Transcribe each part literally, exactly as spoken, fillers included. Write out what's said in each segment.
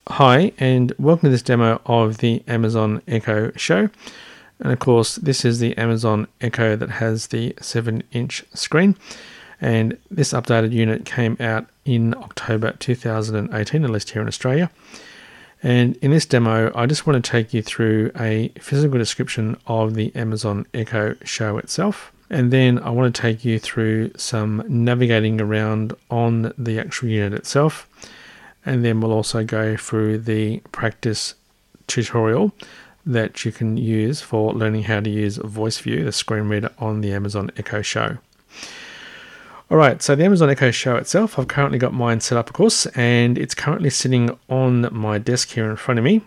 Hi, and welcome to this demo of the Amazon Echo Show. And of course, this is the Amazon Echo that has the seven inch screen. And this updated unit came out in October two thousand eighteen, at least here in Australia. And in this demo, I just want to take you through a physical description of the Amazon Echo Show itself. And then I want to take you through some navigating around on the actual unit itself. And then we'll also go through the practice tutorial that you can use for learning how to use Voice View, the screen reader on the Amazon Echo Show. Alright, so the Amazon Echo Show itself, I've currently got mine set up, of course, and it's currently sitting on my desk here in front of me.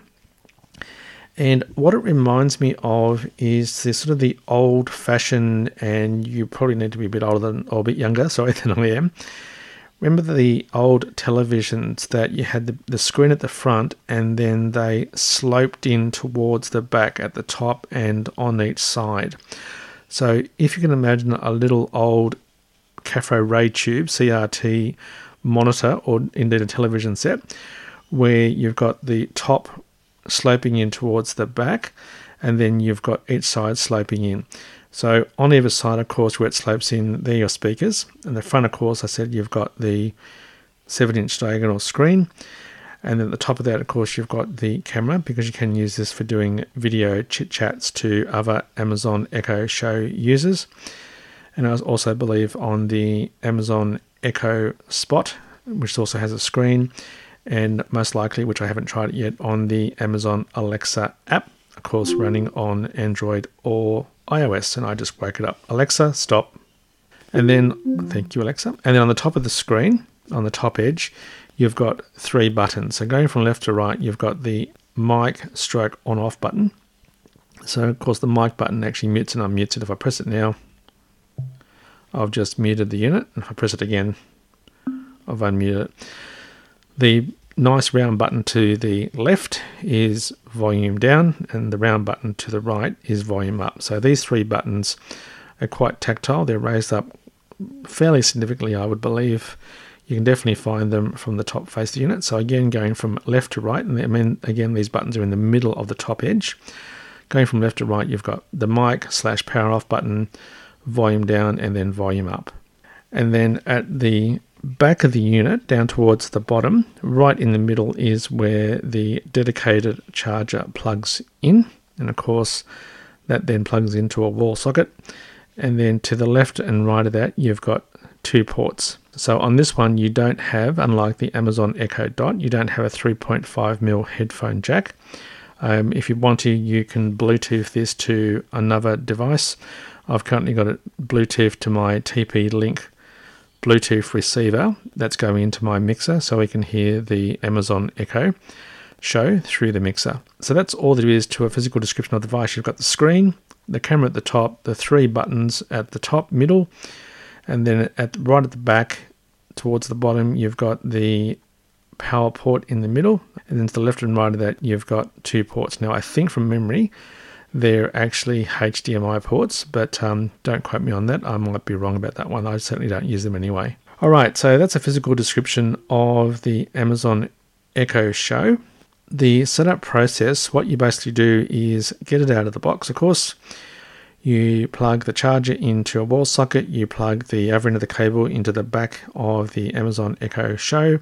And what it reminds me of is this sort of the old-fashioned, and you probably need to be a bit older than, or a bit younger, sorry, than I am. Remember the old televisions that you had the, the screen at the front and then they sloped in towards the back at the top and on each side. So if you can imagine a little old Caffrey Ray Tube C R T monitor, or indeed a television set, where you've got the top sloping in towards the back and then you've got each side sloping in. So on either side, of course, where it slopes in, they're your speakers. And the front, of course, I said you've got the seven inch diagonal screen. And then at the top of that, of course, you've got the camera, because you can use this for doing video chit chats to other Amazon Echo Show users. And I also believe on the Amazon Echo Spot, which also has a screen, and most likely, which I haven't tried it yet, on the Amazon Alexa app, of course, running on Android or iOS. And I just woke it up. Alexa, stop. And then, thank you, Alexa. And then on the top of the screen, on the top edge, you've got three buttons. So going from left to right, you've got the mic stroke on off button. So of course the mic button actually mutes and unmutes it. If I press it now, I've just muted the unit. And if I press it again, I've unmuted it. The nice round button to the left is volume down, and the round button to the right is volume up. So these three buttons are quite tactile. They're raised up fairly significantly, I would believe. You can definitely find them from the top face of the unit. So again, going from left to right, and I mean, again, these buttons are in the middle of the top edge. Going from left to right, you've got the mic slash power off button, volume down, and then volume up. And then at the back of the unit, down towards the bottom, right in the middle is where the dedicated charger plugs in. And of course, that then plugs into a wall socket. And then to the left and right of that, you've got two ports. So on this one, you don't have, unlike the Amazon Echo Dot, you don't have a three point five millimeter headphone jack. Um, if you want to, you can Bluetooth this to another device. I've currently got it Bluetooth to my T P-Link Bluetooth receiver that's going into my mixer, so we can hear the Amazon Echo Show through the mixer. So that's all there is to a physical description of the device. You've got the screen, the camera at the top, the three buttons at the top, middle, and then at right at the back towards the bottom, you've got the power port in the middle, and then to the left and right of that, you've got two ports. Now, I think from memory, they're actually H D M I ports, but um, don't quote me on that. I might be wrong about that one. I certainly don't use them anyway. All right, so that's a physical description of the Amazon Echo Show. The setup process, what you basically do is get it out of the box, of course. You plug the charger into a wall socket. You plug the other end of the cable into the back of the Amazon Echo Show.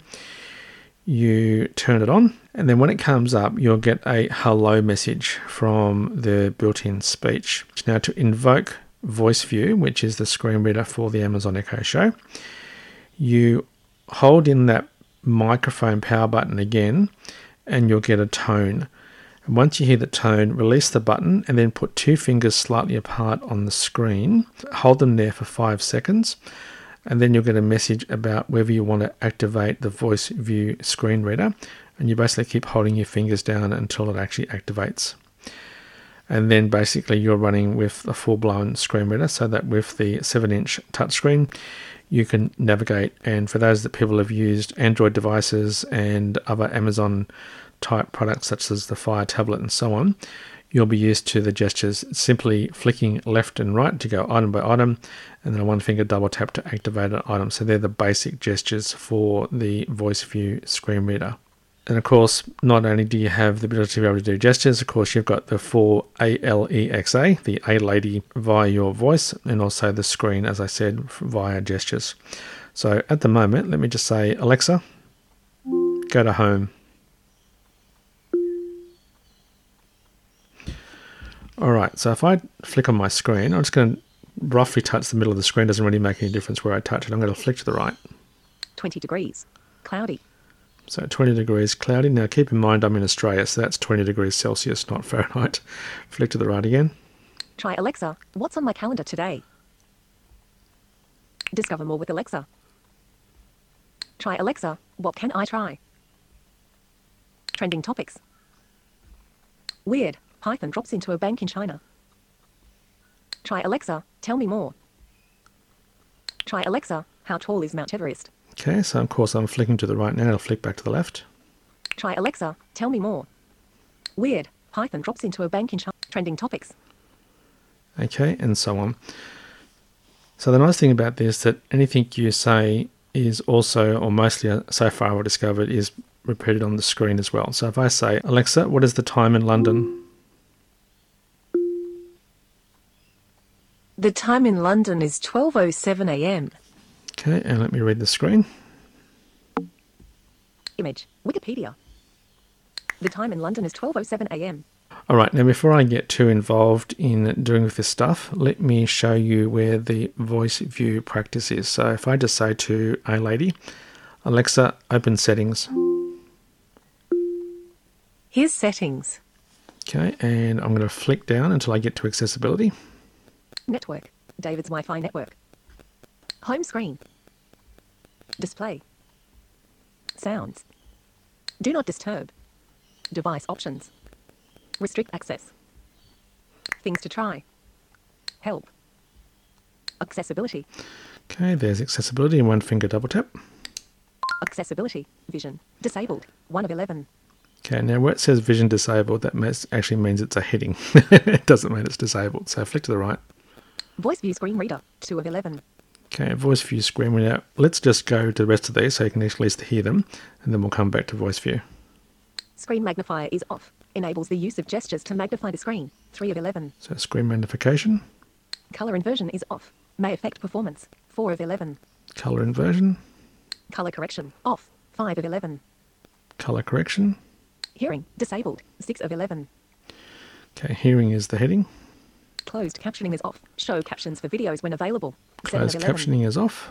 You turn it on, and then when it comes up, you'll get a hello message from the built-in speech. Now, to invoke Voice View, which is the screen reader for the Amazon Echo Show, you hold in that microphone power button again, and you'll get a tone. And once you hear the tone, release the button and then put two fingers slightly apart on the screen. Hold them there for five seconds. And then you'll get a message about whether you want to activate the Voice View screen reader. And you basically keep holding your fingers down until it actually activates. And then basically you're running with a full-blown screen reader, so that with the seven inch touchscreen, you can navigate. And for those that people have used Android devices and other Amazon type products such as the Fire tablet and so on, you'll be used to the gestures simply flicking left and right to go item by item, and then a one finger double tap to activate an item. So they're the basic gestures for the Voice View screen reader. And of course, not only do you have the ability to be able to do gestures, of course, you've got the four A L E X A, the A lady via your voice, and also the screen, as I said, via gestures. So at the moment, let me just say, Alexa, go to home. All right, so if I flick on my screen, I'm just going to roughly touch the middle of the screen. Doesn't really make any difference where I touch it. I'm going to flick to the right. twenty degrees, cloudy. So twenty degrees cloudy. Now keep in mind I'm in Australia, so that's twenty degrees Celsius, not Fahrenheit. Flick to the right again. Try Alexa, what's on my calendar today? Discover more with Alexa. Try Alexa, what can I try? Trending topics. Weird, Python drops into a bank in China. Try Alexa, tell me more. Try Alexa, how tall is Mount Everest? Okay, so of course I'm flicking to the right now. I'll flick back to the left. Try Alexa, tell me more. Weird, Python drops into a bank in China. Trending topics. Okay, and so on. So the nice thing about this, that anything you say is also, or mostly uh, so far I've discovered, is repeated on the screen as well. So if I say, Alexa, what is the time in London? The time in London is twelve oh seven a m Okay, and let me read the screen. Image, Wikipedia. The time in London is twelve oh seven a m All right, now before I get too involved in doing with this stuff, let me show you where the voice view practice is. So if I just say to A lady, Alexa, open settings. Here's settings. Okay, and I'm going to flick down until I get to accessibility. Network, David's Wi-Fi network. Home screen. Display. Sounds. Do not disturb. Device options. Restrict access. Things to try. Help. Accessibility. Okay, there's accessibility and one finger double tap. Accessibility. Vision. Disabled. one of eleven. Okay, now where it says vision disabled, that mes- actually means it's a heading. It doesn't mean it's disabled. So flick to the right. Voice view screen reader. two of eleven. Okay, voice view screen reader. Let's just go to the rest of these so you can at least hear them, and then we'll come back to voice view. Screen magnifier is off. Enables the use of gestures to magnify the screen. three of eleven. So screen magnification. Color inversion is off. May affect performance. four of eleven. Color inversion. Color correction. Off. five of eleven. Color correction. Hearing. Disabled. six of eleven. Okay, hearing is the heading. Closed captioning is off. Show captions for videos when available. seven Closed of eleven. captioning is off.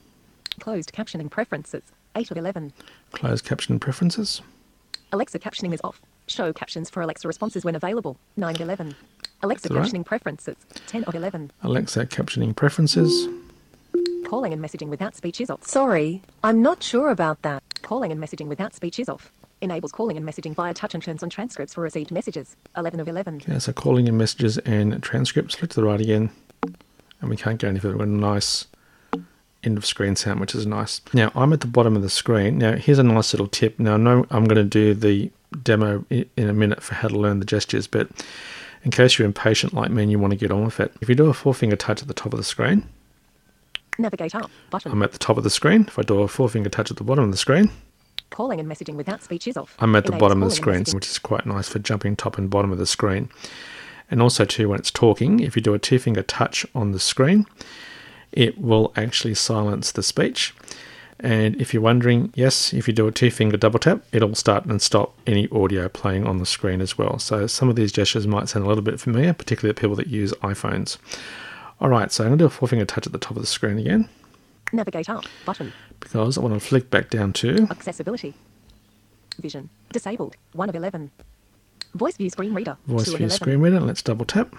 Closed captioning preferences. eight of eleven. Closed caption preferences. Alexa captioning is off. Show captions for Alexa responses when available. nine of eleven. Alexa That's captioning right. preferences. ten of eleven. Alexa captioning preferences. Calling and messaging without speech is off. Sorry, I'm not sure about that. Calling and messaging without speech is off. Enables calling and messaging via touch and turns on transcripts for received messages. eleven of eleven. Okay, so calling in messages and transcripts. Flick to the right again. And we can't go any further. We've got a nice end of screen sound, which is nice. Now, I'm at the bottom of the screen. Now, here's a nice little tip. Now, I know I'm going to do the demo in a minute for how to learn the gestures, but in case you're impatient like me and you want to get on with it, if you do a four-finger touch at the top of the screen, Navigate up. Button. I'm at the top of the screen. If I do a four-finger touch at the bottom of the screen, Calling and messaging without speech is off. I'm at the Enables bottom of the calling and screen, messaging. which is quite nice for jumping top and bottom of the screen. And also too, when it's talking, if you do a two-finger touch on the screen, it will actually silence the speech. And if you're wondering, yes, if you do a two-finger double tap, it'll start and stop any audio playing on the screen as well. So some of these gestures might sound a little bit familiar, particularly to people that use iPhones. All right, so I'm going to do a four-finger touch at the top of the screen again, Navigate up. Button. because I want to flick back down to Accessibility. Vision. Disabled. one of eleven. Voice view screen reader. voice two of view eleven. screen reader. Let's double tap.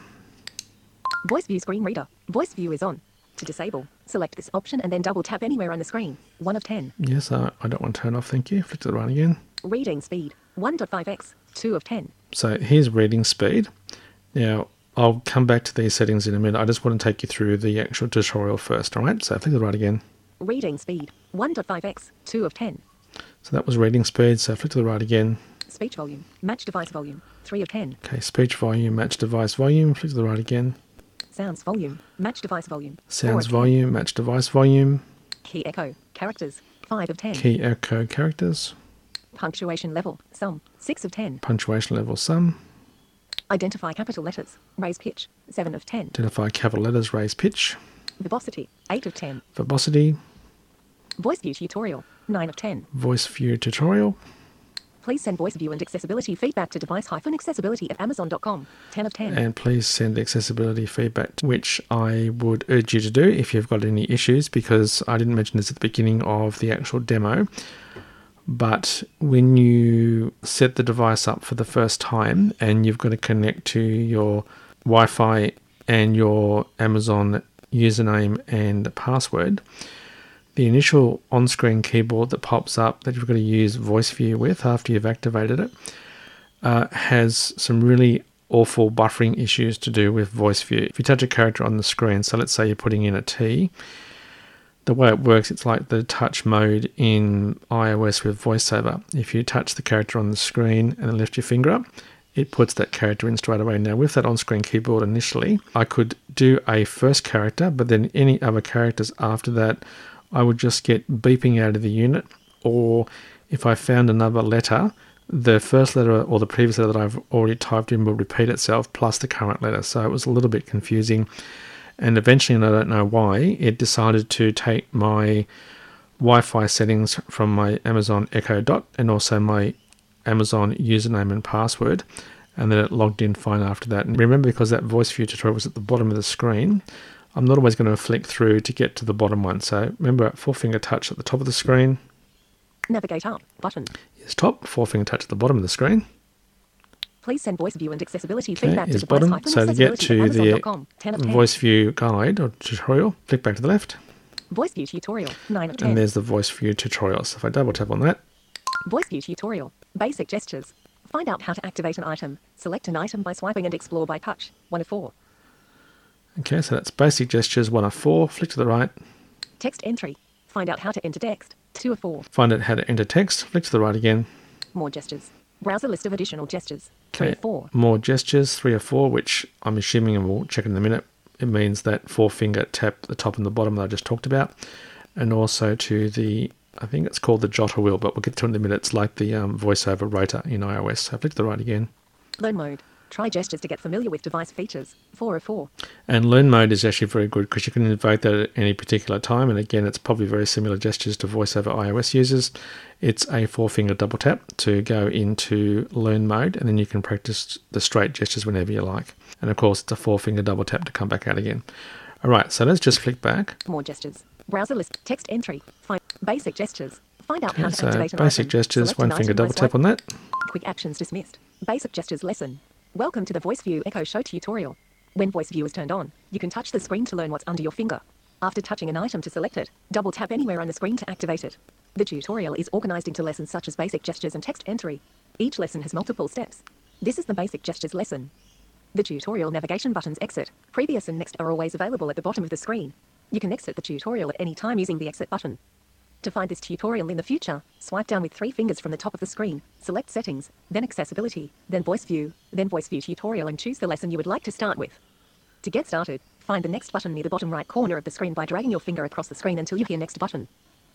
Voice view screen reader. Voice view is on. To disable, select this option and then double tap anywhere on the screen. one of ten. Yes, uh, I don't want to turn off, thank you. Flick to the right again. Reading speed. one point five x. two of ten. So here's reading speed. Now, I'll come back to these settings in a minute. I just want to take you through the actual tutorial first, all right? So flick to the right again. Reading speed. one point five x. two of ten. So that was reading speed, so flick to the right again. Speech volume. Match device volume. three of ten. Okay, speech volume, match device volume. Flick to the right again. Sounds volume. Match device volume. four Sounds of ten. volume, match device volume. Key echo. Characters. five of ten. Key echo characters. Punctuation level, sum, six of ten. Punctuation level sum. Identify capital letters, raise pitch, seven of ten. Identify capital letters, raise pitch. Verbosity, eight of ten. Verbosity. Voice view tutorial, nine of ten. Voice view tutorial. Please send voice view and accessibility feedback to device-accessibility at amazon dot com, ten of ten. And please send accessibility feedback, which I would urge you to do if you've got any issues, because I didn't mention this at the beginning of the actual demo. But when you set the device up for the first time and you've got to connect to your Wi-Fi and your Amazon username and password, the initial on-screen keyboard that pops up that you've got to use voice view with after you've activated it uh, has some really awful buffering issues to do with voice view. If you touch a character on the screen, so let's say you're putting in a T, the way it works, it's like the touch mode in iOS with VoiceOver. If you touch the character on the screen and then lift your finger up, it puts that character in straight away. Now with that on-screen keyboard initially, I could do a first character, but then any other characters after that, I would just get beeping out of the unit. Or if I found another letter, the first letter or the previous letter that I've already typed in will repeat itself plus the current letter. So it was a little bit confusing. And eventually, and I don't know why, it decided to take my Wi-Fi settings from my Amazon Echo Dot and also my Amazon username and password, and then it logged in fine after that. And remember, because that voice view tutorial was at the bottom of the screen, I'm not always going to flick through to get to the bottom one. So remember, four finger touch at the top of the screen. Navigate up button. Is top, four finger touch at the bottom of the screen. Please send voice view and accessibility Okay, feedback to is bottom. So to get to the voice view guide or tutorial, flick back to the left. Voice view tutorial, nine of ten. And there's the voice view tutorial. So if I double tap on that. Voice view tutorial, basic gestures. Find out how to activate an item. Select an item by swiping and explore by touch, one of four. Okay, so that's basic gestures, one of four. Flick to the right. Text entry. Find out how to enter text, two of four. Find out how to enter text. Flick to the right again. More gestures. Browse a list of additional gestures, three Okay, of four. more gestures, three or four, which I'm assuming, and we'll check in a minute, it means that four finger tap the top and the bottom that I just talked about. And also to the, I think it's called the jotter wheel, but we'll get to it in a minute. It's like the um, voiceover rotor in iOS. So flick to the right again. Learn mode. Try gestures to get familiar with device features, four of four. And learn mode is actually very good because you can invoke that at any particular time. And again, it's probably very similar gestures to VoiceOver iOS users. It's a four finger double tap to go into learn mode, and then you can practice the straight gestures whenever you like. And of course, it's a four finger double tap to come back out again. All right, so let's just flick back. More gestures. Browser list. Text entry. Find basic gestures. Find out Okay, how to so activate an basic item. gestures, Select one an finger item by double tap on that. Quick actions dismissed. Basic gestures lesson. Welcome to the Voice View Echo Show tutorial. When Voice View is turned on, you can touch the screen to learn what's under your finger. After touching an item to select it, double tap anywhere on the screen to activate it. The tutorial is organized into lessons such as basic gestures and text entry. Each lesson has multiple steps. This is the basic gestures lesson. The tutorial navigation buttons exit, previous and next are always available at the bottom of the screen. You can exit the tutorial at any time using the exit button. To find this tutorial in the future, swipe down with three fingers from the top of the screen, select settings, then accessibility, then voice view, then voice view tutorial and choose the lesson you would like to start with. To get started, find the next button near the bottom right corner of the screen by dragging your finger across the screen until you hear next button.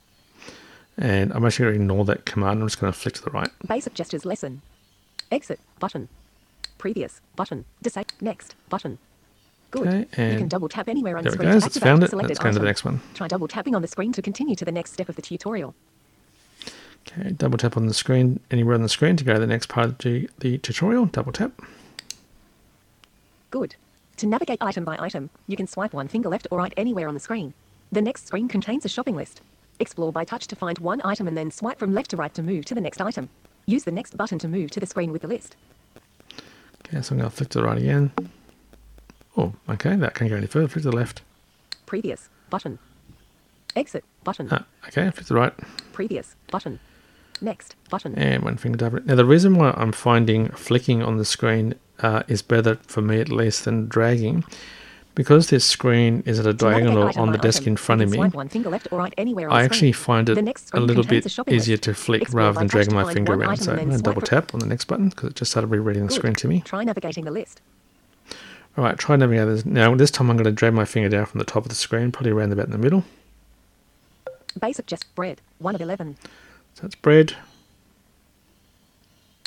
And I'm actually going to ignore that command. I'm just going to flick to the right. Basic gestures lesson. Exit button. Previous button. Disable next button. Good. Okay, You and can double tap anywhere on there the it screen goes. to It's activate found the it. selected Let's go on to the item. next one. Try double tapping on the screen to continue to the next step of the tutorial. Okay, double tap on the screen, anywhere on the screen to go to the next part of the, the tutorial. Double tap. Good. To navigate item by item, you can swipe one finger left or right anywhere on the screen. The next screen contains a shopping list. Explore by touch to find one item and then swipe from left to right to move to the next item. Use the next button to move to the screen with the list. Okay, so I'm going to flick to the right again. Oh, okay, that can't go any further. Flick to the left. Previous button. Exit button. Ah, okay, flick to the right. Previous button. Next button. And one finger double. Now, the reason why I'm finding flicking on the screen uh, is better for me, at least, than dragging, because this screen is at a To navigate diagonal item on by the desk item, in front you of can me. swipe one finger left or right anywhere on I the actually screen. find it The next a screen little contains bit a shopping easier list. to flick Explore rather by than touch dragging to my find finger one around. item So and I'm then going to double swipe from- tap on the next button because it just started rereading the Good. screen to me. Try navigating the list. All right, try navigating this. Now, this time I'm going to drag my finger down from the top of the screen, probably around about in the middle. Basic just bread. one of eleven. So that's bread.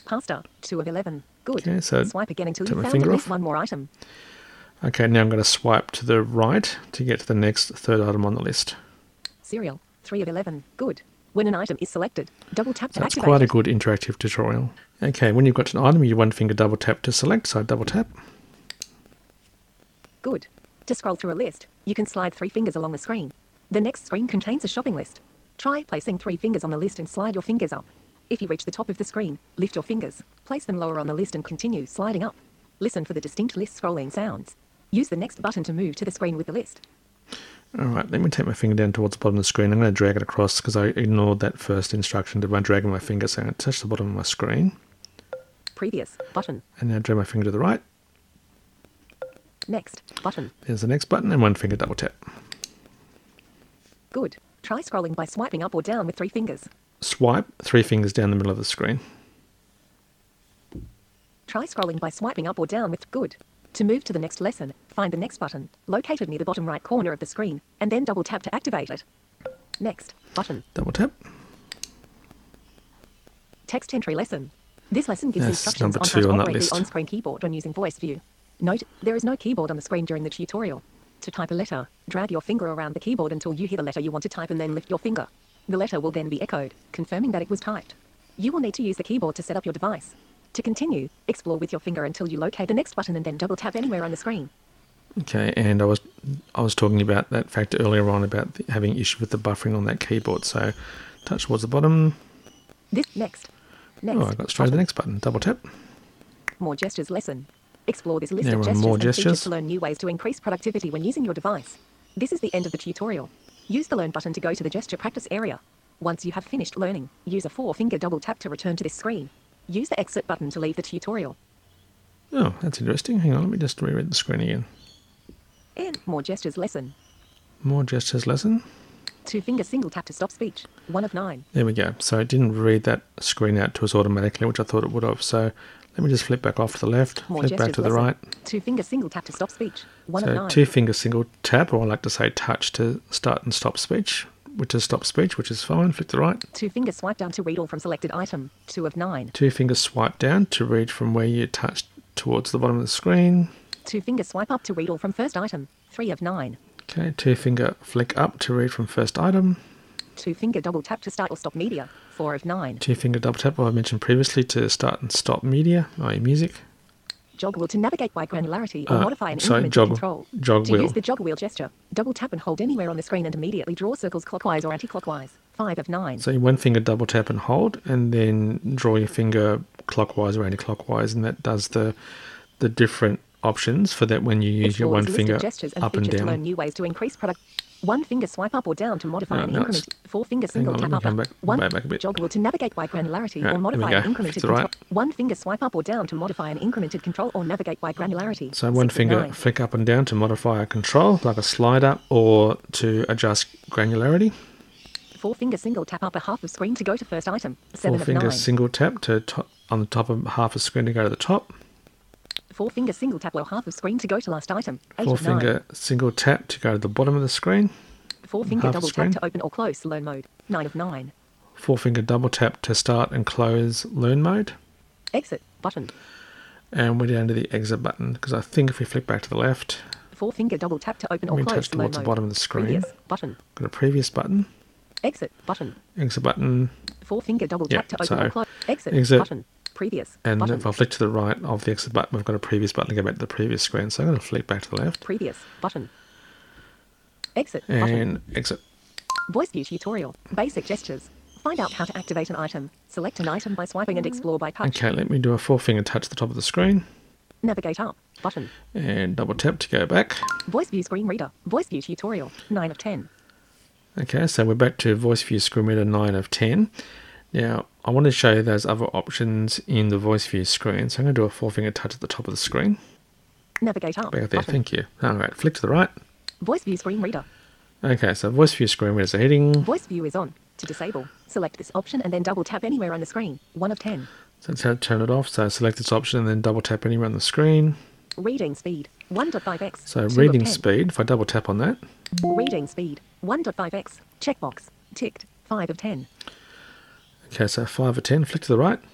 Pasta, two of eleven. Good. Okay, so Swipe again until take you my found finger at least off. one more item. Okay, now I'm going to swipe to the right to get to the next third item on the list. Cereal, three of eleven. Good. When an item is selected, double tap to That's activate quite a it. good interactive tutorial. Okay, when you've got to an item, you one finger double tap to select, so I double tap. Good. To scroll through a list, you can slide three fingers along the screen. The next screen contains a shopping list. Try placing three fingers on the list and slide your fingers up. If you reach the top of the screen, lift your fingers, place them lower on the list and continue sliding up. Listen for the distinct list scrolling sounds. Use the next button to move to the screen with the list. Alright, let me take my finger down towards the bottom of the screen. I'm going to drag it across because I ignored that first instruction by dragging my finger, so I'm going to touch the bottom of my screen. Previous button. And now drag my finger to the right. Next button. There's the next button and one finger double tap. Good. Try scrolling by swiping up or down with three fingers. Swipe three fingers down the middle of the screen. Try scrolling by swiping up or down with good. To move to the next lesson, find the next button, located near the bottom right corner of the screen, and then double tap to activate it. Next button. Double tap. Text entry lesson. This lesson gives That's instructions number on two how to on that operate list. the on-screen keyboard when using Voice View. Note, there is no keyboard on the screen during the tutorial. To type a letter, drag your finger around the keyboard until you hear the letter you want to type and then lift your finger. The letter will then be echoed, confirming that it was typed. You will need to use the keyboard to set up your device. To continue, explore with your finger until you locate the next button and then double tap anywhere on the screen. Okay, and I was I was talking about that factor earlier on about the, having issue with the buffering on that keyboard. So touch towards the bottom. This next. Next. Oh, I got straight to the next button. Double tap. More gestures lesson. Explore this list Now of we're on gestures more and gestures. features to learn new ways to increase productivity when using your device. This is the end of the tutorial. Use the Learn button to go to the gesture practice area. Once you have finished learning, use a four-finger double tap to return to this screen. Use the Exit button to leave the tutorial. Oh, that's interesting. Hang on, let me just reread the screen again. And more gestures lesson. More gestures lesson. Two-finger single tap to stop speech. One of nine. There we go. So it didn't read that screen out to us automatically, which I thought it would have. So let me just flip back off to the left, More flip back gestures to the lesson. right. Two-finger single tap to stop speech. One of So nine. two finger single tap, or I like to say touch to start and stop speech, which is stop speech, which is fine. Flick to the right. Two-finger swipe down to read all from selected item. Two of nine. Two finger swipe down to read from where you touched towards the bottom of the screen. Two-finger swipe up to read all from first item. Three of nine. Okay, two finger flick up to read from first item. Two-finger double tap to start or stop media. Four of nine. Two finger double tap, what I mentioned previously, to start and stop media, that is music. Jog wheel to navigate by granularity or Uh, modify an sorry, incremented jog- control. jog to wheel. use the jog wheel gesture, double tap and hold anywhere on the screen and immediately draw circles clockwise or anti-clockwise. Five of nine. So you one finger double tap and hold, and then draw your finger clockwise or anti-clockwise, and that does the the different options for that when you use your Explore one this list finger of gestures and up and features to learn down. new ways to increase product. One finger swipe up or down to modify Oh, an no, increment. it's- Four finger single on, let tap me up. come back- One way back a bit. jog wheel to navigate by granularity Right, or modify there an we go. incremented To the control. right. One finger swipe up or down to modify an incremented control or navigate by granularity. So one Six of finger nine. flick up and down to modify a control, like a slider, or to adjust granularity. Four finger single tap up a half of screen to go to first item. Seven Four of finger nine. single tap to top, on the top of half a screen to go to the top. Four finger single tap lower half of screen to go to last item. Eight Four of nine. finger single tap to go to the bottom of the screen. Four finger half double screen. tap to open or close learn mode. Nine of nine. Four finger double tap to start and close learn mode. Exit button. And we're down to the exit button, because I think if we flick back to the left, Four finger double tap to open or we close touch learn towards the mode. bottom of the screen. Previous button. Got a previous button, Exit button. exit button, Four finger double Yeah, tap to open so or close. Exit, exit, button. Previous and button. if I flick to the right of the exit button, we've got a previous button to go back to the previous screen. So I'm going to flick back to the left Previous button. Exit button. and exit. Voice view tutorial. Basic gestures. Find out how to activate an item. Select an item by swiping and explore by touch. Okay, let me do a four finger touch at the top of the screen Navigate up button. and double tap to go back. Voice view screen reader. Voice view tutorial. Nine of ten. Okay, so we're back to voice view screen reader nine of ten. Now, I want to show you those other options in the voice view screen. So I'm going to do a four finger touch at the top of the screen. Navigate up Back there, button. thank you. All right, flick to the right. Voice view screen reader. Okay, so voice view screen reader is a heading. Voice view is on. To disable, select this option and then double tap anywhere on the screen. One of ten. So that's how to turn it off. So select this option and then double tap anywhere on the screen. Reading speed. one point five x. So two of reading ten. speed, if I double tap on that. Reading speed. one point five x. Checkbox. Ticked. five of ten. Okay, so five or ten, flick to the right.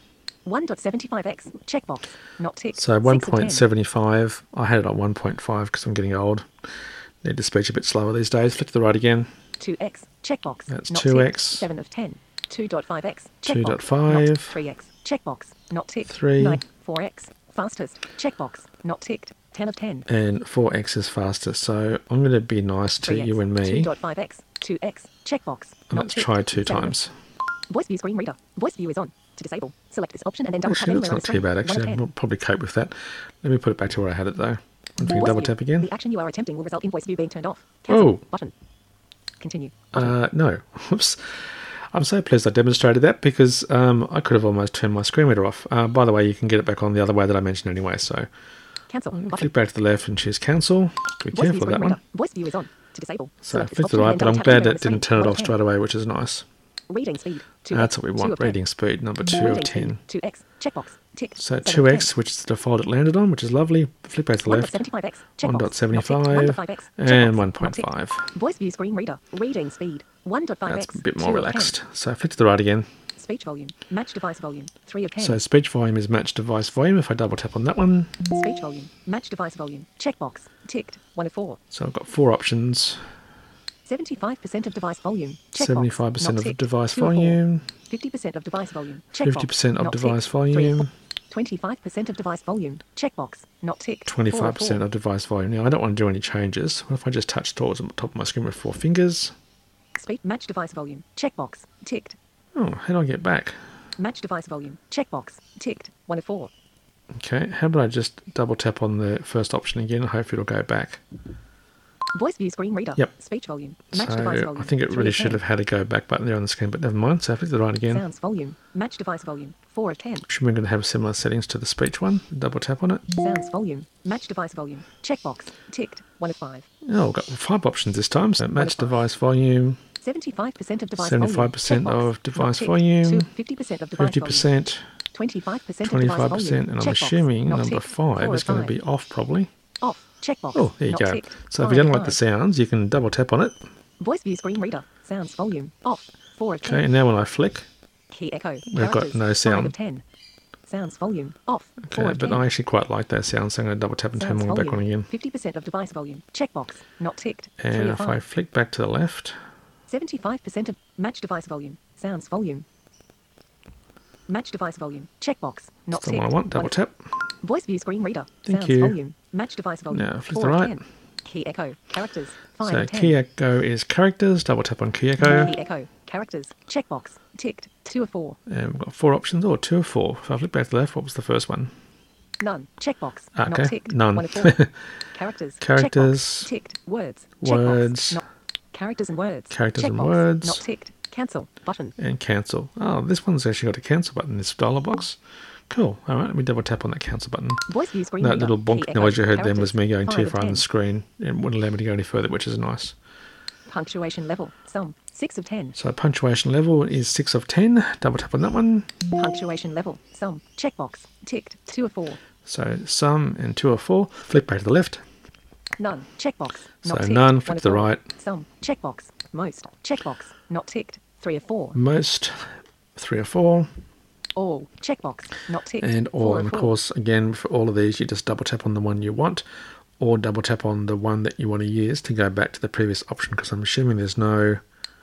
one point seven five x. Checkbox. Not ticked. So six one of ten. point seven five. I had it on one point five because I'm getting old. Need to speech a bit slower these days. Flick to the right again. two x. Checkbox. That's Not two x. ticked. seven of ten. two point five x. two point Checkbox. five. Not three x. Checkbox. Not ticked. three. nine. four x. Fastest. Checkbox. Not ticked. ten of ten. And four x is faster. So I'm going to be nice to three x. you and me. two point five x. two x. Checkbox. And Not let's ticked. try two seven. times. Voice view screen reader. Voice view is on. To disable, select this option and then double tap Actually, anywhere that's on not the too screen. bad. one of Actually, ten. I'll probably cope with that. Let me put it back to where I had it though. If we Voice double view. tap again. The action you are attempting will result in voice view being turned off. Cancel. Oh. Button. Continue. Uh, no. Whoops. I'm so pleased I demonstrated that because um, I could have almost turned my screen reader off. Uh, by the way, you can get it back on the other way that I mentioned anyway. So Cancel. Button. flick back to the left and choose cancel. Be Voice view careful of screen that reader. one. Voice view is on. To disable, So select this flick to option the right, and but then I'm double tap glad anywhere on it the didn't screen. turn it one off of straight ten. away, which is nice. Reading speed. two That's x. what we two want. of ten. Reading speed number two of Reading speed. ten. two x. Checkbox. Tick. So seven of two x, ten. which is the default it landed on, which is lovely. Flick back to the one point left. seven five x. one Checkbox. point seven Not ticked. five one point five x. and Checkbox. one Not point ticked. five. Voice view screen reader. Reading speed. one point five x. That's a bit two more of ten. relaxed. So flick to the right again. Speech volume. Match device volume. three of ten. So speech volume is match device volume. If I double tap on that one, Speech volume. Match device volume. Checkbox. Ticked. one of four. so I've got four options. seventy-five percent of device volume. Checkbox. seventy-five percent Not of ticked. device two of four. volume, fifty percent of device volume. Checkbox. fifty percent of Not device ticked. three of volume, four. twenty-five percent of device volume. Checkbox. Not ticked. twenty-five percent of device volume. Now I don't want to do any changes. What if I just touch towards the top of my screen with four fingers? Speed match device volume. Checkbox. Ticked. Oh, how do I get back? Match device volume. Checkbox. Ticked. one of four. Okay, how about I just double tap on the first option again? Hopefully it'll go back. Voice view screen reader. Yep. Speech volume. Match device So volume. I think it three really of should ten. have had a go back button there on the screen, but never mind. So flick to the right again. Sounds volume. Match device volume. four of ten. Should we going to have similar settings to the speech one? Double tap on it. Sounds volume. Match device volume. Checkbox. Ticked. one of five. Oh, we've got five options this time. So match five. device volume, seventy-five percent of device seventy-five percent volume. of Checkbox. device Not ticked. volume, Two- fifty percent of device fifty volume. percent, twenty-five percent of twenty-five device percent, volume. and I'm Checkbox. assuming Not number ticked. five Four is of going to five. be off probably. Off. Checkbox. Oh, there you Not go. ticked. So if Five you don't of like the five. sounds, you can double tap on it. Voice view screen reader. Sounds volume. Off. four of Okay, ten. and now when I flick, Key echo. We've got Characters. no five sound. of ten. Sounds volume. Off. four okay, of but ten. I actually quite like those sounds, so I'm going to double tap and turn Sounds them all back on volume. again. fifty percent of device volume. Checkbox. Not ticked. And three of if I five. flick back to the left, seventy-five percent of match device volume. Sounds volume. Match device volume. Checkbox. Not that's the ticked. one I want. Double one of- tap. Voice view screen reader. Thank Sounds you. volume. Match device volume. Now, flick four to the of right. ten. Key echo. Characters. five So of ten. key echo is characters. Double tap on key echo. Key echo. Characters. Checkbox. Ticked. two of four. And we've got four options, or two or four. If I flick back to the left, what was the first one? None. Checkbox. Okay, Not ticked. none. one of four. Characters. Characters. Checkbox. Ticked. Words. Words. Checkbox. Not. Characters and words. Characters and Checkbox. words. Not ticked. Cancel. Button. And cancel. Oh, this one's actually got a cancel button in this dialog box. Cool. All right, let me double tap on that cancel button. Voice view screen That reader. little Key bonk echo. noise you heard then was Characters. me going five too of far on ten. the screen. It wouldn't allow me to go any further, which is nice. Punctuation level. Sum. six of ten. So punctuation level is six of ten. Double tap on that one. Punctuation level. Sum. Checkbox. Ticked. two of four. So some and two or four. Flick back to the left. None. Checkbox. So Not ticked. none, one flick of to the four. right. Some. Checkbox. Most. Checkbox. Not ticked. three of four. Most, three or four. All. Checkbox. Not ticked. And all, four and of four. course, again, for all of these, you just double tap on the one you want, or double tap on the one that you want to use to go back to the previous option, because I'm assuming there's no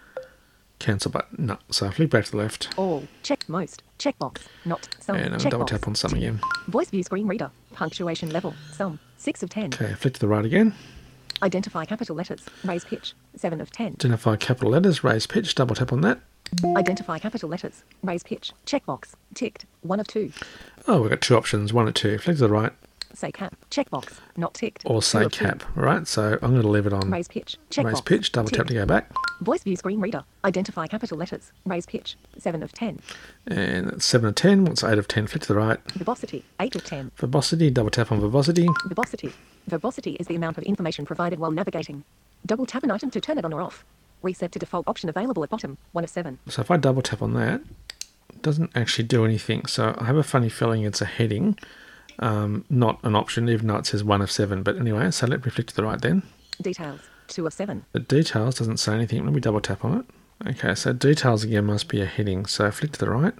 cancel button. No, so flick back to the left, All. Check. Most. Checkbox. Not. Some. and I'm checkbox. double tap on some again. Voice view screen reader. Punctuation level. Some. six of ten. Okay, flick to the right again. Identify capital letters. Raise pitch. seven of ten. Identify capital letters, raise pitch, double tap on that. Identify capital letters. Raise pitch. Checkbox. Ticked. one of two. Oh, we've got two options, one or two. Flick to the right, Say cap. Checkbox. Not ticked. or two say of two. cap. All right, so I'm going to leave it on Raise pitch. Checkbox. raise pitch, double tap Ticked. to go back. Voice view screen reader. Identify capital letters. Raise pitch. seven of ten. And that's seven of ten, what's eight of ten? Flick to the right. Verbosity. eight of ten. Verbosity, double tap on verbosity. Verbosity. Verbosity is the amount of information provided while navigating. Double tap an item to turn it on or off. Reset to default option available at bottom. one of seven. So if I double tap on that, it doesn't actually do anything. So I have a funny feeling it's a heading, um, not an option, even though it says one of seven. But anyway, so let me flick to the right then. Details. two of seven. The details doesn't say anything. Let me double tap on it. Okay, so details again must be a heading. So flick to the right.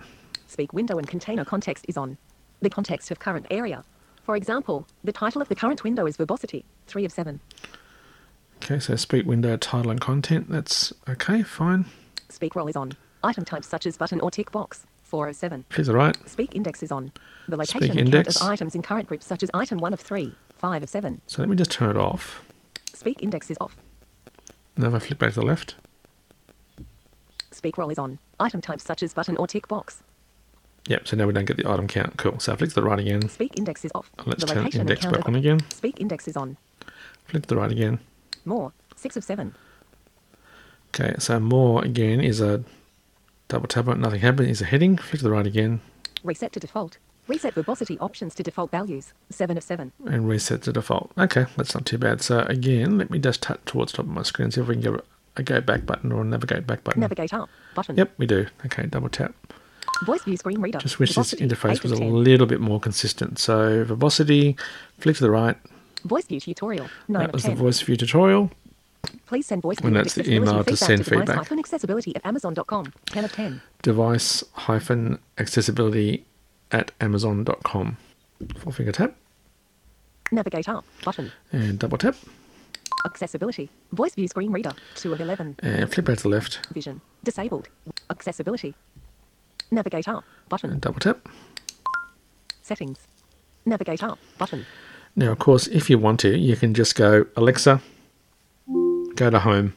Speak window and container context is on. The context of current area. For example, the title of the current window is verbosity, three of seven. Okay, so speak window, title and content. That's okay, fine. Speak role is on. Item types such as button or tick box, four of seven. Click the right. Speak index is on. The location Speak and count index. of items in current groups such as item one of three, five of seven. So let me just turn it off. Speak index is off. Now if I flick back to the left. Speak role is on. Item types such as button or tick box. Yep, so now we don't get the item count. Cool. So I flick to the right again. Speak index is off. Let's the turn location index and count back of on again. Speak index is on. Flick to the right again. More, six of seven. Okay, so more again is a double tap on it, nothing happened, is a heading. Flick to the right again. Reset to default. Reset verbosity options to default values, seven of seven. And reset to default. Okay, that's not too bad. So again, let me just tap towards the top of my screen, see if we can get a go back button or a navigate back button. Navigate up button. Yep, we do. Okay, double tap. Voice view screen reader. Just wish this Verbosity, interface eight was of a ten. little bit more consistent. So verbosity, flick to the right. Voice view tutorial, nine That of was the ten. voice view tutorial. Please send voice And view that's the accessibility email to feedback send to device feedback. hyphen accessibility at amazon dot com, ten of ten. Device hyphen accessibility at amazon dot com. Four finger tap Navigate up button. and double tap Accessibility. Voice view screen reader, two of eleven. and flip back to the left Vision. Disabled. Accessibility. Navigate up button. and double tap. Settings. Navigate up button. Now, of course, if you want to, you can just go, Alexa, go to home.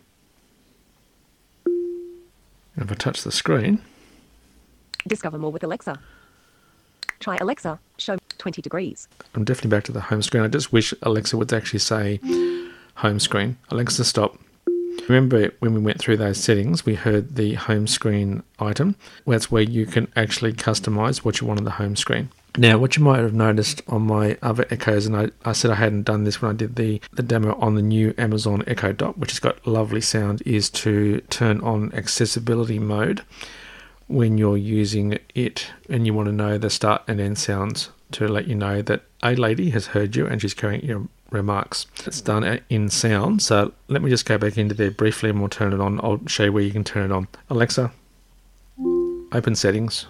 And if I touch the screen, Discover more with Alexa. Try Alexa. Show twenty degrees. I'm definitely back to the home screen. I just wish Alexa would actually say home screen. Alexa, stop. Remember when we went through those settings, we heard the home screen item. That's where you can actually customize what you want on the home screen. Now, what you might have noticed on my other Echoes, and I, I said I hadn't done this when I did the, the demo on the new Amazon Echo Dot, which has got lovely sound, is to turn on accessibility mode when you're using it and you want to know the start and end sounds to let you know that a lady has heard you and she's carrying your remarks. It's done in sound, so let me just go back into there briefly and we'll turn it on. I'll show you where you can turn it on. Alexa, open settings.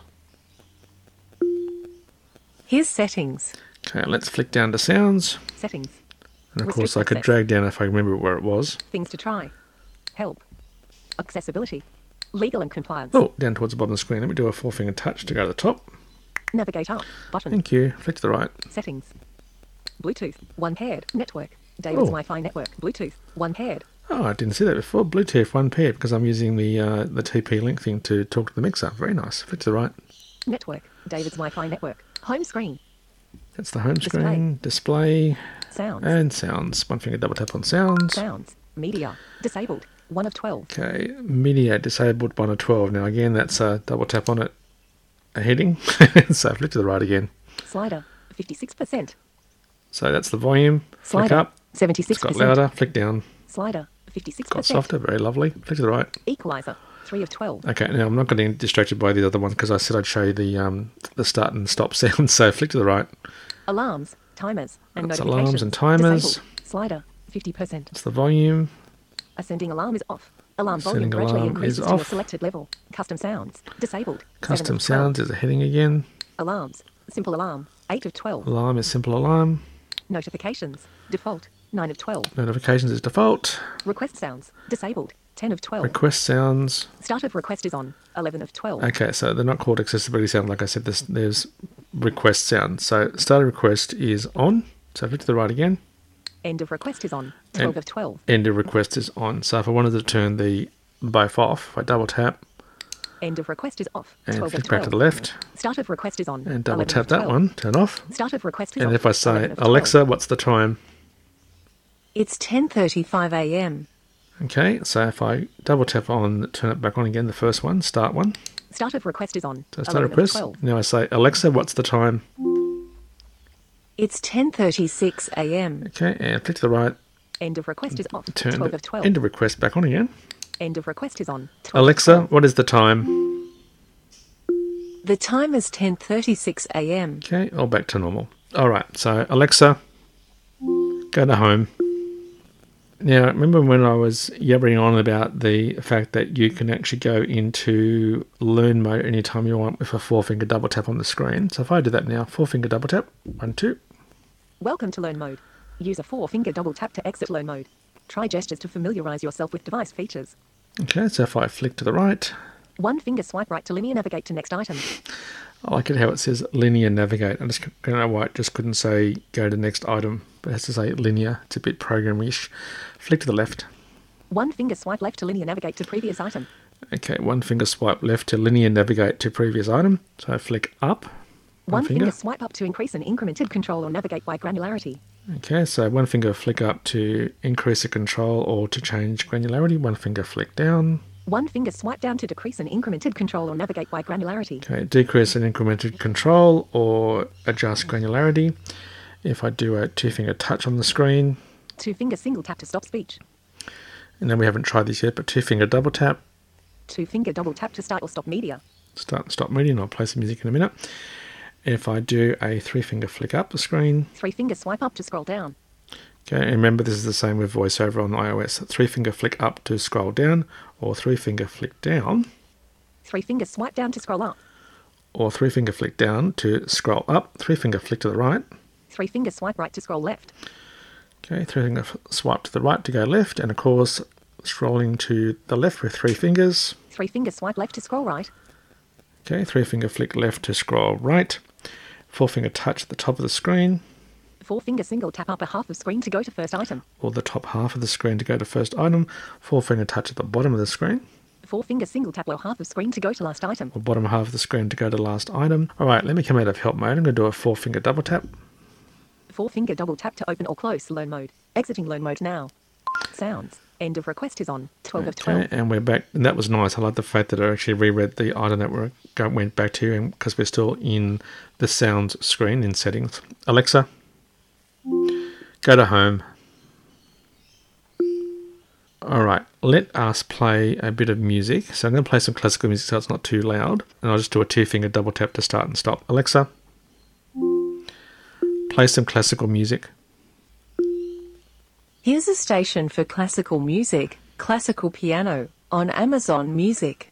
Here's settings. Okay, let's flick down to sounds. Settings. And of course I Restricted could sets. drag down if I remember where it was. Things to try. Help. Accessibility. Legal and compliance. Oh, down towards the bottom of the screen. Let me do a four finger touch to go to the top. Navigate up button. Thank you. Flick to the right. Settings. Bluetooth. One paired. Network. David's Oh. Wi-Fi network. Bluetooth. One paired. Oh, I didn't see that before. Bluetooth one paired because I'm using the uh, the T P Link thing to talk to the mixer. Very nice. Flick to the right. Network. David's Wi-Fi network. Home screen. That's the home Display. screen. Display. Sounds. And sounds. One finger double tap on sounds. Sounds. Media. Disabled. One of twelve. Okay. Media disabled one of twelve. Now again, that's a double tap on it. A heading. So flick to the right again. Slider. fifty-six percent. So that's the volume. Flick Slider. up. seventy-six It's got percent. louder. Flick down. Slider. fifty-six Got percent. softer. Very lovely. Flick to the right. Equalizer. three of twelve. Okay, now I'm not getting distracted by the other ones because I said I'd show you the um, the start and stop sound. So flick to the right. Alarms. Timers. And That's notifications. alarms and timers. Disabled. Slider. fifty percent. That's the volume. Ascending alarm is off. Alarm Ascending volume gradually alarm increases is to a off. selected level. Custom sounds. Disabled. seven Custom of twelve. sounds is a heading again. Alarms. Simple alarm. eight of twelve. Alarm is simple alarm. Notifications. Default. nine of twelve. Notifications is default. Request sounds. Disabled. ten of twelve. Request sounds. Start of request is on. eleven of twelve. Okay, so they're not called accessibility sound. Like I said, there's, there's request sound. So start of request is on. So flick to the right again. End of request is on. twelve And- of twelve. End of request is on. So if I wanted to turn the both off, if I double tap End of request is off. and twelve of flick back to twelve. the left Start of request is on. and double eleven tap of that twelve. one, turn off. Start of request is And off. if I say, eleven of twelve. Alexa, what's the time? It's ten thirty-five a m Okay, so if I double tap on, turn it back on again, the first one, start one. Start of request is on. So start eleven of request. twelve. Now I say, Alexa, what's the time? It's ten thirty-six a m Okay, and flick to the right, End of request is off. turn twelve the of twelve. end of request back on again. End of request is on. twelve of Alexa, twelve. what is the time? The time is ten thirty-six a m Okay, all back to normal. All right, so Alexa, go to home. Now, remember when I was yabbering on about the fact that you can actually go into learn mode anytime you want with a four finger double tap on the screen. So if I do that now, four finger double tap, one, two. Welcome to learn mode. Use a four finger double tap to exit learn mode. Try gestures to familiarize yourself with device features. Okay, so if I flick to the right. One finger swipe right to linear navigate to next item. I like it how it says linear navigate. I just don't know why it just couldn't say go to next item, but it has to say linear. It's a bit program-ish. Flick to the left. One finger swipe left to linear navigate to previous item. Okay, one finger swipe left to linear navigate to previous item. So I flick up. One, one finger. finger swipe up to increase an incremented control or navigate by granularity. Okay, so one finger flick up to increase the control or to change granularity. One finger flick down. One finger swipe down to decrease an incremented control or navigate by granularity. Okay, decrease an incremented control or adjust granularity. If I do a two finger touch on the screen. Two finger single tap to stop speech. And then we haven't tried this yet, but two finger double tap. Two finger double tap to start or stop media. Start and stop media, and I'll play some music in a minute. If I do a three finger flick up the screen. Three finger swipe up to scroll down. Okay, and remember this is the same with VoiceOver on iOS. Three finger flick up to scroll down, or three finger flick down. Three finger swipe down to scroll up. Or three finger flick down to scroll up. Three finger flick to the right. Three finger swipe right to scroll left. Okay, three finger swipe to the right to go left, and of course scrolling to the left with three fingers. Three finger swipe left to scroll right. Okay, three finger flick left to scroll right. Four finger touch at the top of the screen. Four finger single tap upper half of screen to go to first item. Or the top half of the screen to go to first item. Four finger touch at the bottom of the screen. Four finger single tap lower half of screen to go to last item. Or bottom half of the screen to go to last item. Alright, let me come out of help mode. I'm going to do a four finger double tap. Four finger double tap to open or close learn mode. Exiting learn mode now. Sounds. End of request is on. twelve of twelve. Okay, and we're back. And that was nice. I like the fact that I actually reread the item that we went back to because we're still in the sounds screen in settings. Alexa, go to home. Alright, let us play a bit of music. So I'm going to play some classical music so it's not too loud. And I'll just do a two finger double tap to start and stop. Alexa, play some classical music. Here's a station for classical music, classical piano, on Amazon Music.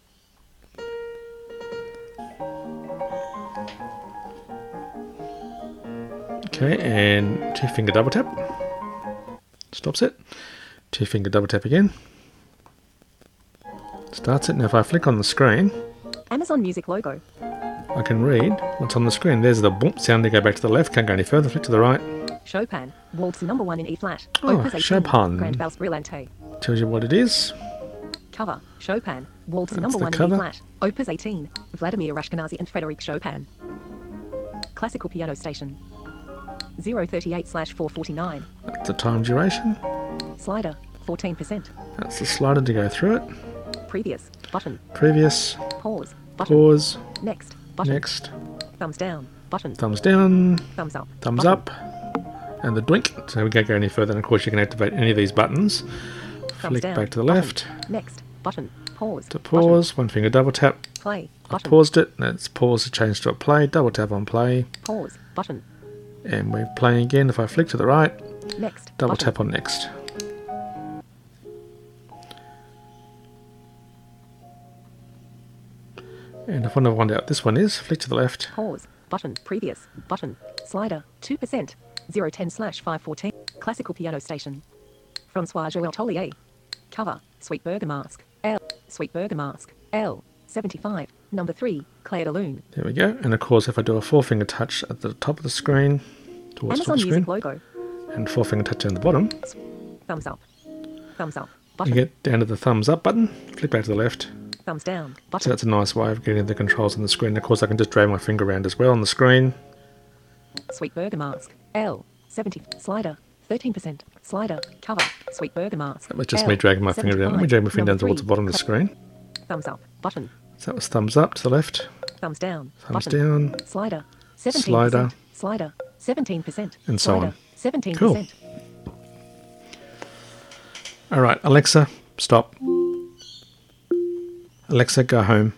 Okay, and two finger double tap. Stops it. Two finger double tap again. Starts it. Now if I flick on the screen, Amazon Music logo. I can read what's on the screen. There's the boom sound to go back to the left. Can't go any further. Flick to the right. Chopin, Waltz number one in E flat. Oh, Opus eighteen, Chopin. Grand Valse Brillante. Tells you what it is. Cover, Chopin, Waltz That's number the one cover. in E flat. Opus eighteen, Vladimir Ashkenazy and Frederic Chopin. Classical piano station. zero thirty-eight slash four forty-nine. That's the time duration. Slider, fourteen percent. That's the slider to go through it. Previous, button. Previous. Pause, button. Pause. Next, button. Next. Thumbs down, button. Thumbs down. Thumbs up. Thumbs button. up. And the doink. So we can't go any further. And of course you can activate any of these buttons. Thumbs Flick down, back to the button. left. Next, button. Pause. To pause. One finger double tap. Button. Play, I button. paused it. Let's pause to change to a play. Double tap on play. Pause, button. And we're playing again. If I flick to the right, Next, double button. tap on next. And if I want to find out what this one is, flick to the left. Pause, button. Previous, button. Slider, two percent. zero ten slash five fourteen. Classical piano station. Francois Joël Tollier. Cover, Sweet Burger Mask. L. Sweet Burger Mask. L. seventy-five. Number three, Claire de Lune. There we go. And of course, if I do a four finger touch at the top of the screen, towards the top Amazon of the screen, Music logo. and four finger touch down the bottom, Thumbs up. Thumbs up. you Button. get down to the thumbs up button, flick back to the left. Thumbs down. So Button. that's a nice way of getting the controls on the screen. Of course, I can just drag my finger around as well on the screen. Sweet Burger Mask. L. seventy. Slider. thirteen percent. Slider. Cover. Sweet Burger Mask. That was just L. me dragging my finger down. Let me drag my finger Number down towards the three, bottom of the Cla- screen. Thumbs up. Button. So that was thumbs up to the left, Thumbs down. thumbs Button. down, Slider. seventeen Slider. percent. Slider. seventeen percent. and so Slider. on. seventeen Cool. percent. All right, Alexa, stop. Alexa, go home.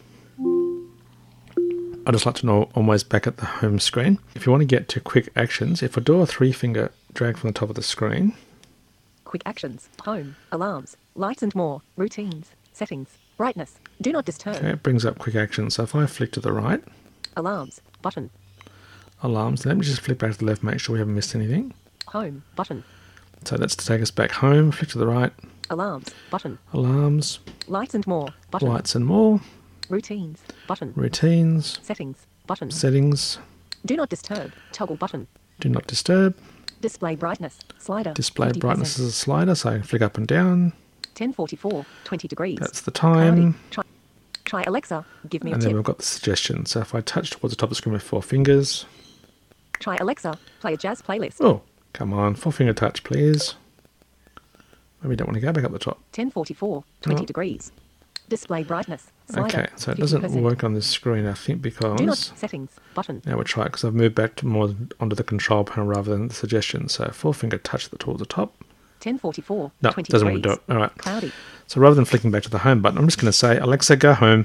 I'd just like to know almost back at the home screen. If you want to get to quick actions, if I do a three finger drag from the top of the screen, Quick actions. Home. Alarms. Lights and more. Routines. Settings. Brightness. Do not disturb. Okay, it brings up quick action. So if I flick to the right, Alarms. Button. alarms. Let me just flick back to the left, make sure we haven't missed anything. Home. Button. So that's to take us back home. Flick to the right, Alarms. Button. alarms, Lights and more. Button. lights and more, Routines. Button. routines, Settings. Button. settings, Do not disturb. Toggle button. do not disturb, Display brightness. Slider. display fifty percent. brightness as a slider, so I can flick up and down. ten forty-four. twenty degrees. That's the Cloudy. time. Try, try Alexa. Give me a And then tip. we've got the suggestion. So if I touch towards the top of the screen with four fingers, Try Alexa. Play a jazz playlist. oh, come on, four finger touch, please. Maybe don't want to go back up the top. ten forty-four. twenty No. degrees. Display brightness. Slider. Okay, so it doesn't fifty percent. work on this screen, I think, Do not. because Settings. Button. now we'll try it because I've moved back to more onto the control panel rather than the suggestion. So four finger touch the towards the top. ten forty-four. No, twenty doesn't want degrees. to do it. All right. Cloudy. So rather than flicking back to the home button, I'm just going to say, Alexa, go home.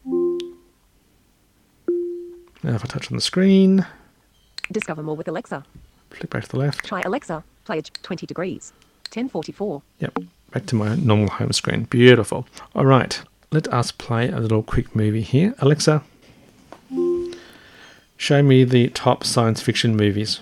Now if I touch on the screen, Discover more with Alexa. flick back to the left. Try Alexa. Play a j- twenty degrees. ten forty-four. Yep, back to my normal home screen. Beautiful. All right, let us play a little quick movie here. Alexa, show me the top science fiction movies.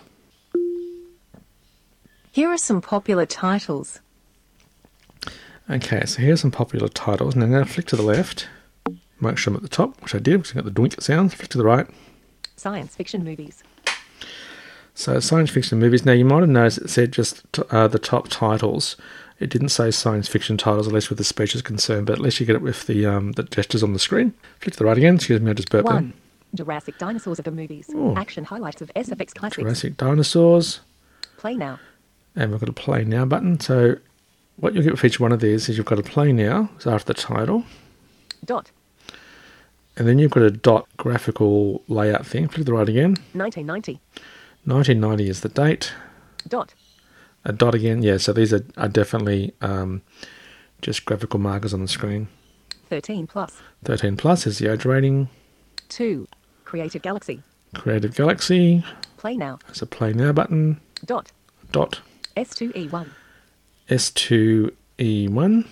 Here are some popular titles. Okay, so here's some popular titles. Now I'm going to flick to the left. Make sure I'm at the top, which I did, because I got the doink sounds. Flick to the right. Science fiction movies. So science fiction movies. Now you might have noticed it said just t- uh, the top titles. It didn't say science fiction titles, at least with the speech is concerned, but at least you get it with the um, the gestures on the screen. Flick to the right again. Excuse me, I just burped there. One. Jurassic Dinosaurs of the movies. Oh. Action highlights of S F X classics. Jurassic Dinosaurs. Play now. And we've got a play now button. So what you'll get with each one of these is you've got a play now, so after the title, Dot. and then you've got a dot graphical layout thing. Flick to the right again. nineteen ninety. nineteen ninety is the date. Dot. A dot again. Yeah, so these are, are definitely um, just graphical markers on the screen. thirteen plus. thirteen plus is the age rating. Two. Creative Galaxy. Creative Galaxy. Play now. There's a play now button. Dot. Dot. S two E one. S two E one.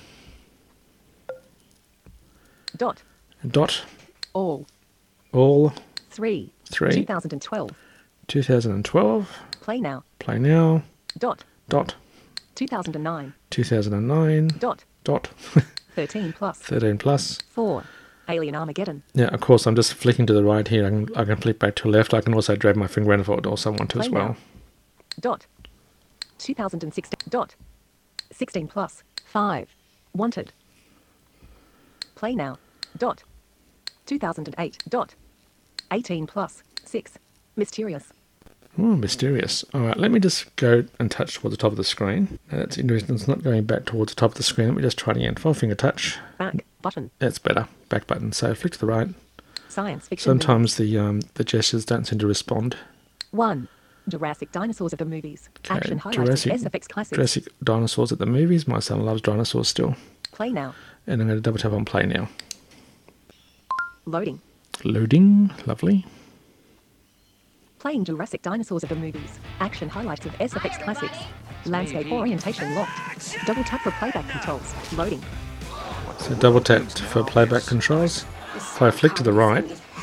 Dot. Dot. All. All. Three. Three. two thousand twelve. two thousand twelve. Play now. Play now. Dot. Dot. two thousand nine. two thousand nine. Dot. Dot. thirteen plus. thirteen plus. Four. Alien Armageddon. Yeah, of course, I'm just flicking to the right here. I can, I can flick back to the left. I can also drag my finger around if I also want to as Play well. now. Dot. two thousand sixteen. Dot. sixteen plus. Five. Wanted. Play now. Dot. two thousand eight. Dot. eighteen plus. Six. Mysterious. Oh, mysterious. All right, let me just go and touch towards the top of the screen. Now, that's interesting. It's not going back towards the top of the screen. Let me just try it again. Four finger touch. Back. Button. That's better. Back button. So flick to the right. Science fiction. movie. Sometimes the um, the gestures don't seem to respond. One. Jurassic Dinosaurs of the movies. Okay, Action highlights Jurassic, of S F X classics. Jurassic Dinosaurs at the movies. My son loves dinosaurs still. Play now. And I'm going to double tap on play now. Loading. Loading. Lovely. Playing Jurassic Dinosaurs of the movies. Action highlights of S F X classics. Landscape orientation locked. Double tap for playback controls. Loading. So double tap for playback controls. If I flick to the right,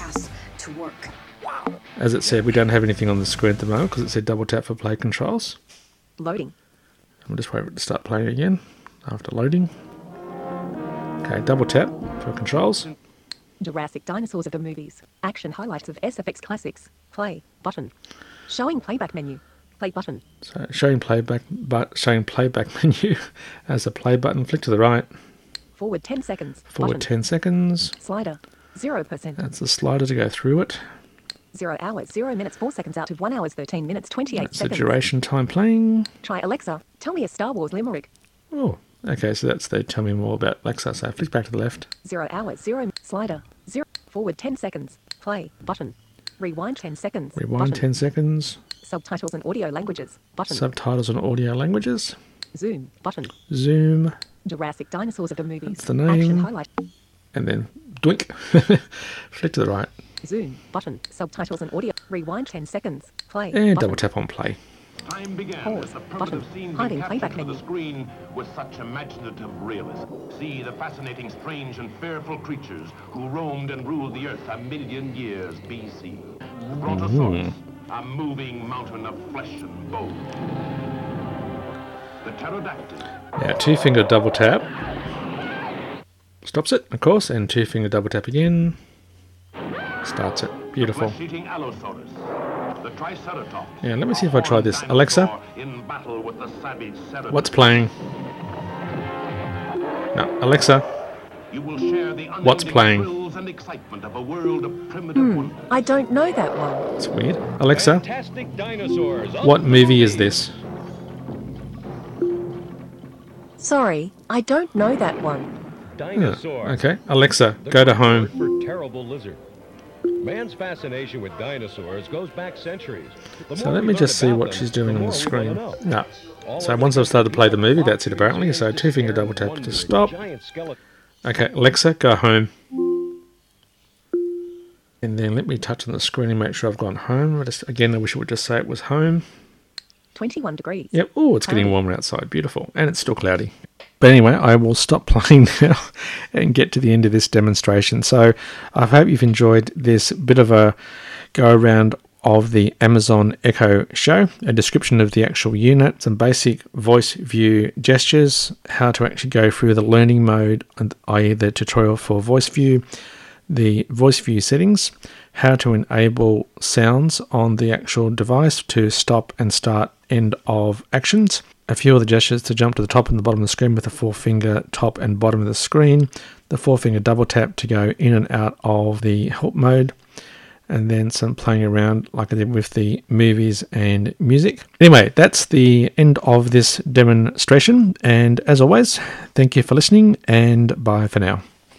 as it said, we don't have anything on the screen at the moment because it said double tap for play controls. Loading. I'll just wait for it to start playing again after loading. Okay, double tap for controls. Jurassic Dinosaurs of the movies. Action highlights of S F X classics. Play. Button. Showing playback menu. Play button. So showing playback, but showing playback menu as a play button. Flick to the right. Forward ten seconds. Forward button. ten seconds. Slider. zero percent. That's the slider to go through it. zero hours, zero minutes, four seconds out of one hours, thirteen minutes, twenty-eight That's the seconds. duration time playing. Try Alexa. Tell me a Star Wars limerick. Oh, okay, so that's the tell me more about Alexa. So flick back to the left. zero hours, zero. Slider. zero. Forward ten seconds. Play. Button. Rewind ten seconds. Rewind button. ten seconds. Subtitles and audio languages. Button. Subtitles and audio languages. Zoom. Button. Zoom. Jurassic Dinosaurs of the movies. That's the name. Action highlight. And then doink. Flick to the right. Zoom. Button. Subtitles and audio. Rewind ten seconds. Play. And button. double tap on play. Time began Pause. as the Button. primitive scene being Hiding captured playback to the menu. screen with such imaginative realism. See the fascinating, strange, and fearful creatures who roamed and ruled the earth a million years B C. The Brontosaurus, a moving mountain of flesh and bone. The pterodactyl. Yeah, two finger double tap. Stops it, of course, and two finger double tap again. Starts it. Beautiful. Flesh-eating Allosaurus. The Triceratops. Yeah, let me see if I try this. Alexa, In battle with the savage Ceratops. what's playing? No, Alexa, You will share the What's unending playing? thrills and excitement of a world of primitive wonder. I don't know that one. it's weird. Alexa, Fantastic dinosaurs. what movie is this? Sorry, I don't know that one. Dinosaur. Okay, Alexa, The go to Greek home. word for terrible lizard. Man's fascination with dinosaurs goes back centuries. The So more let we me learn just see about what them, she's doing the on more the we screen. wanna know. No. All So of once the I've started to play the movie, that's it fossils apparently. So exist two finger here double and tap to wonders. stop. Giant skeleton. Okay, Alexa, go home. And then let me touch on the screen and make sure I've gone home. I just, again, I wish it would just say it was home. twenty-one degrees. Yep. Oh, it's getting Cloudy. warmer outside. Beautiful. And it's still cloudy. But anyway, I will stop playing now and get to the end of this demonstration. So I hope you've enjoyed this bit of a go around of the Amazon Echo Show, a description of the actual unit, some basic voice view gestures, how to actually go through the learning mode, that is the tutorial for voice view, the voice view settings, how to enable sounds on the actual device to stop and start end of actions, a few of the gestures to jump to the top and the bottom of the screen with the four finger top and bottom of the screen, the four finger double tap to go in and out of the help mode, and then some playing around like I did with the movies and music. Anyway, that's the end of this demonstration, and as always, thank you for listening and bye for now.